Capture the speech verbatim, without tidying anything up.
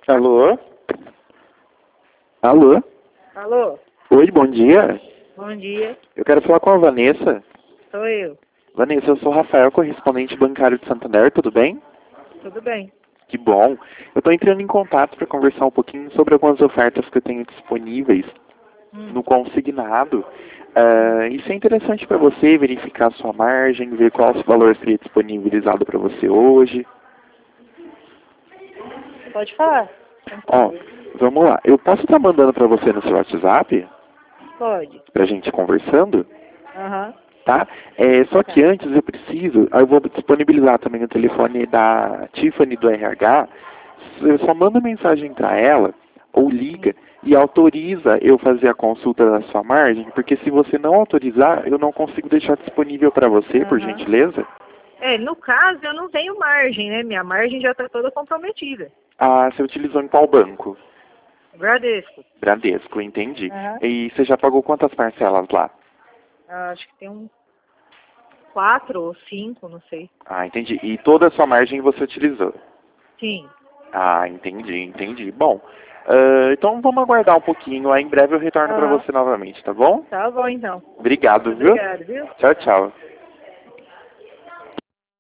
Alô? Alô? Alô? Oi, bom dia. Bom dia. Eu quero falar com a Vanessa. Sou eu. Vanessa, eu sou o Rafael, correspondente bancário de Santander, tudo bem? Tudo bem? Que bom. Eu estou entrando em contato para conversar um pouquinho sobre algumas ofertas que eu tenho disponíveis Hum. no consignado. Uh, isso é interessante para você verificar a sua margem, ver qual valor seria disponibilizado para você hoje. Pode falar. Ó, vamos lá. Eu posso estar mandando para você no seu WhatsApp? Pode. Pra gente ir conversando? Aham. Tá? É, só que antes eu preciso, eu vou disponibilizar também o telefone da Tiffany do R H, eu só manda mensagem para ela, ou liga, e autoriza eu fazer a consulta da sua margem, porque se você não autorizar, eu não consigo deixar disponível para você, por Aham. gentileza. É, no caso eu não tenho margem, né? Minha margem já está toda comprometida. Ah, você utilizou em qual banco? Bradesco. Bradesco, entendi. Aham. E você já pagou quantas parcelas lá? Ah, acho que tem um quatro ou cinco, não sei. Ah, entendi. E toda a sua margem você utilizou? Sim. Ah, entendi, entendi. Bom, uh, então vamos aguardar um pouquinho. Aí em breve eu retorno para Aham. você novamente, tá bom? Tá bom então. Obrigado, viu? Obrigado, viu? Tchau, tchau.